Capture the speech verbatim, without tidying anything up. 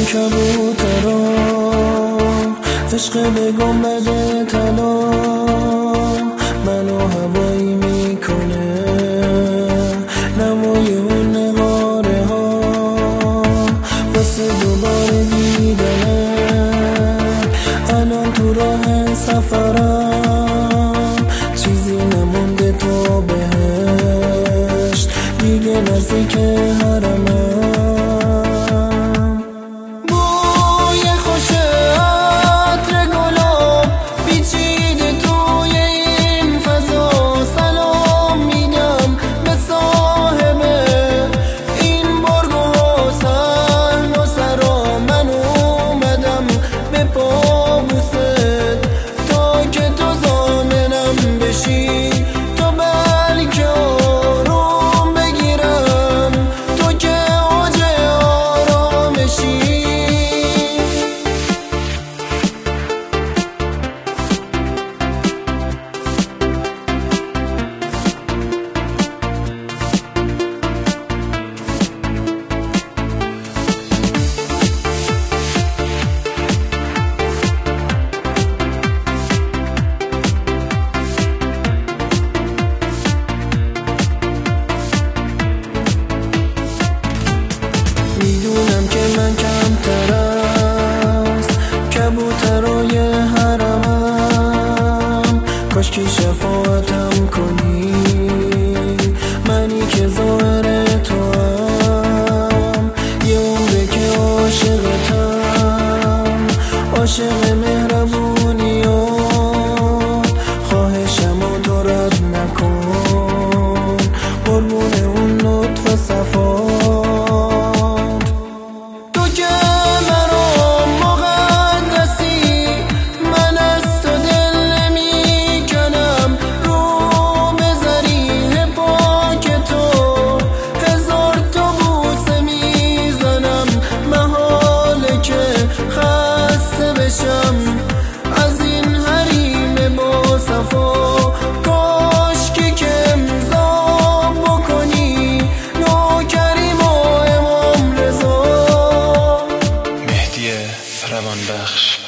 کبوترا، عشق به گنبد طلا منو هوایی میکنه، نمای اون نقاره ها واسه دوباره دیدنت. الان تو راه سفرم چیزی نمونده تا بهشت، دیگه نزدیک حرمم. میدونم که من کمتر از کبوترای حرمم، کاشکی شفاعتم کنی، منی که ظاهر توام، یه عمره که عاشقتم، عاشق مهربونی و خواهشم و تو رد نکن، قربون اون لطف صفا. از این حریم با صفا کاشکی که امضا بکنی نوکریم و امام رضا. مهدی روانبخش.